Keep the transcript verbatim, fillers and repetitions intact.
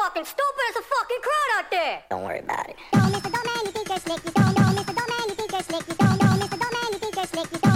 fucking stupid. It's a fucking crowd out there. Don't worry about it. Don't, Mister Doorman, you think you're slick. You don't know, Mister Doorman, you think you're slick. You don't know, Mister Doorman, you think you're slick. You don't